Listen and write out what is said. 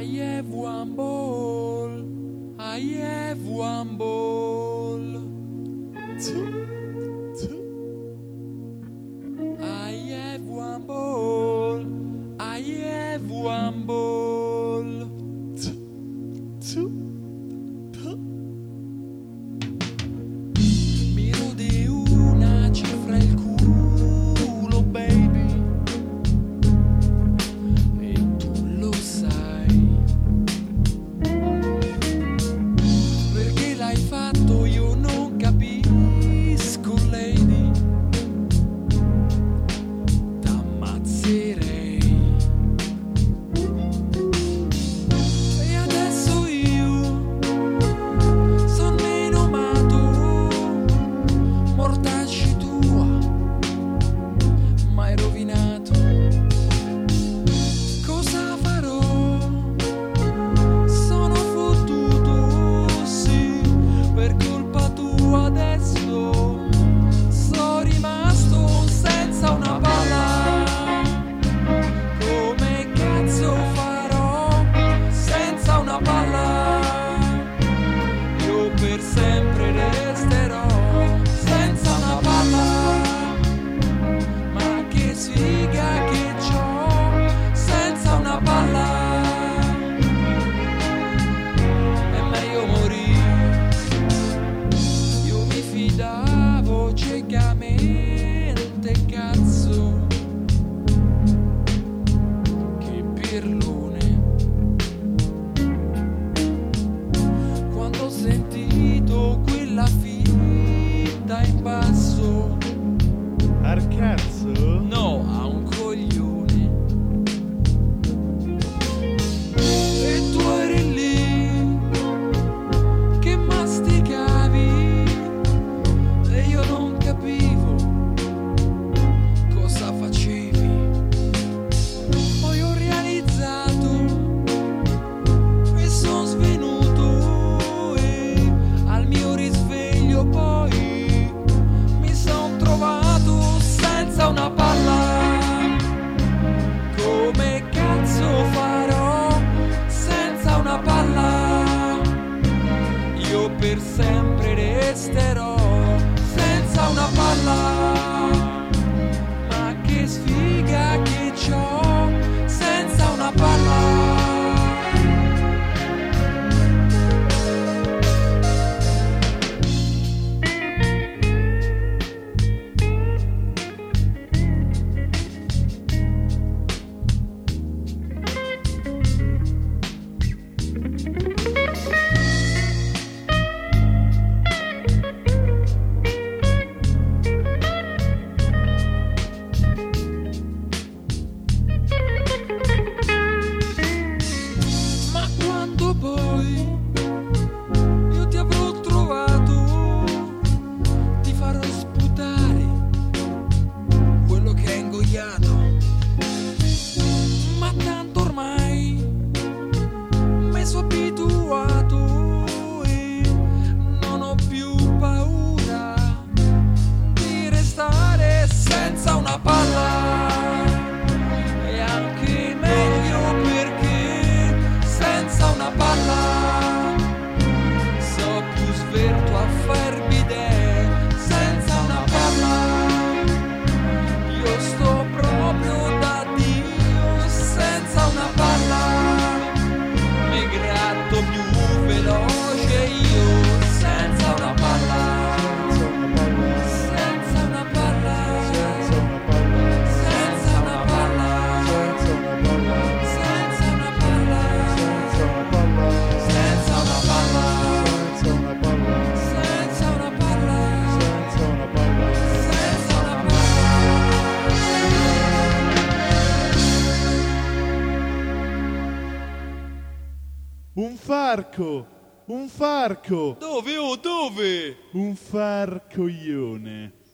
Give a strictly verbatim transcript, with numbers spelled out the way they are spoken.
I have one ball, I have one ball. I have one ball, I have one ball. Mi rodi una cifra il culo, baby, e tu lo sai. Perché l'hai fatto io non capisco, lady. T'ammazzerei. E adesso io son meno amato, mortacci tua, m'hai rovinato. Cosa farò? Sono fottuto, sì, per colpa tua adesso sono rimasto senza una palla. Come cazzo farò senza una palla? Io per sempre resterò senza una palla. Ma che sfiga che c'ho senza una palla. È meglio morire. Io mi fidavo ciecamente, cazzo, che pirlone. Quando ho sentito quella finta in basso, Al cazzo? no, a un coglione. E tu eri lì che masticavi e io non capivo cosa facevi. Poi ho realizzato e son svenuto e al mio risveglio poi mi son trovato senza una palla. Come cazzo farò senza una palla? Io per sempre resterò senza una palla. Ma che sfiga che c'ho senza una palla. Ma quando poi io ti avrò trovato, ti farò sputare quello che hai ingoiato. Ma tanto ormai mi sono abituato e non ho più paura di restare senza una palla. E anche meglio perché senza una palla so più sverto a far bidè. Senza una palla io sto proprio da Dio. Senza una palla mi gratto più veloce io. Senza una palla. Senza una palla. Senza una palla. Senza una palla. Senza una palla. Senza una palla. Senza una palla. Senza una palla. Senza una palla. Senza una palla. Senza una palla. Un farco! Un farco! Dove? Oh, dove? Un farcoglione!